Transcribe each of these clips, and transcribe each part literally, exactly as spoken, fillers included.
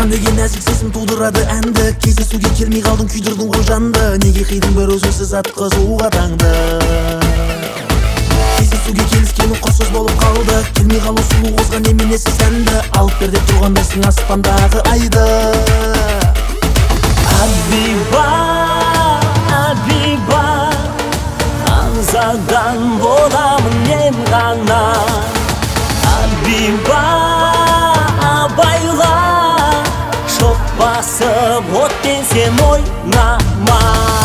саған деген нәзік сезім тудырады әнді. Кездесуге келмей қалдың, күйдірдің ғой жанды. Неге қидың бір өзіңсіз атқызуға таңды? Кездесуге келіскенің қос сөз болып қалды. Келмей қалу сұлу қозған неменесі сәнді. Алып бер деп тұрғандайсың аспандағы айды. Абиба, Абиба, аңсардан боламын мен ғана. Абиба, абайла, шоқ басып отпен сен ойнама.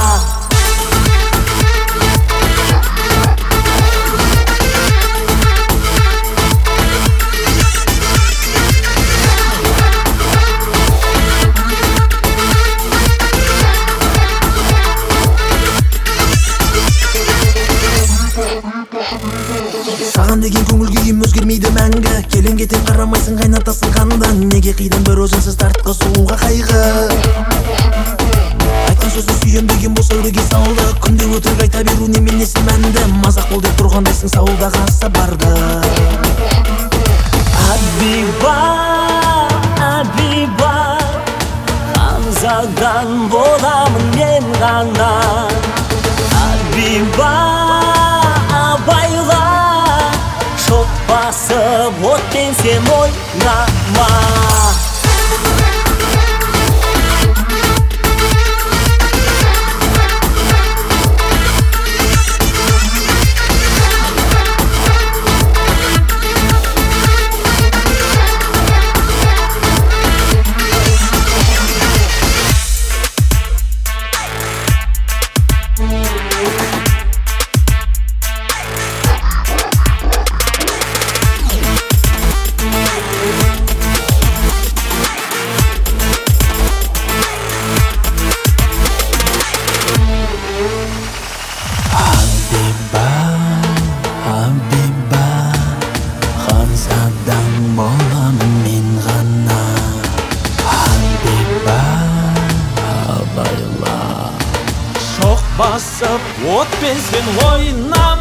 Саған деген көңіл күйім өзгермейді мәңгі. Келем кетем қарамайсың, қайнатасың қанды. Неге қидың бір өзіңсіз тартқызуға қайғы? Айтқан сөзді сүйем деген болса үреге салды. Күнде өтірік айта беру неменесі мәнді? Мазақ бол деп тұрғандайсың сауылдағы асабарды. Абиба, Абиба, аңсардан боламын мен ғана. Абиба, абайла, шоқ басып отпен сен ойнама. Абиба, Абиба, ханзадаң боламын мен ғана. Абиба, абайла, Шоқ басып отпен сен ойнама.